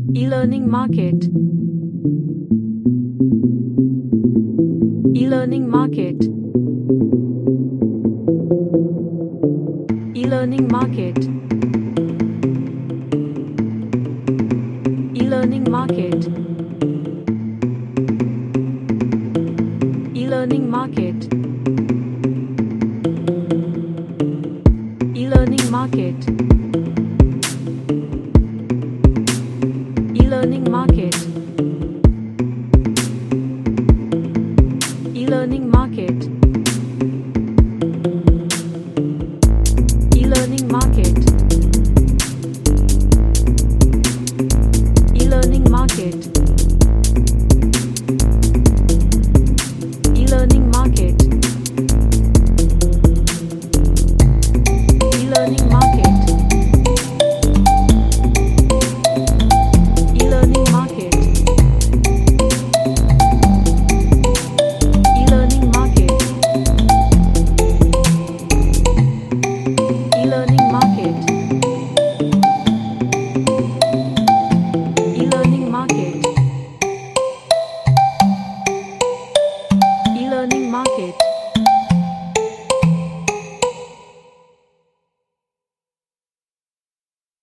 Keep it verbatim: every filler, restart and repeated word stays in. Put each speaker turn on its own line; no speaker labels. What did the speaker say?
E-learning market. E-learning market. E-learning market. E-learning market. E-learning market. E-learning market. E-learning market. E-learning market. E-learning market. E-learning market. E-learning market. E-learning market. E-learning market. E-learning market. E-learning market. E-learning market. E-learning market.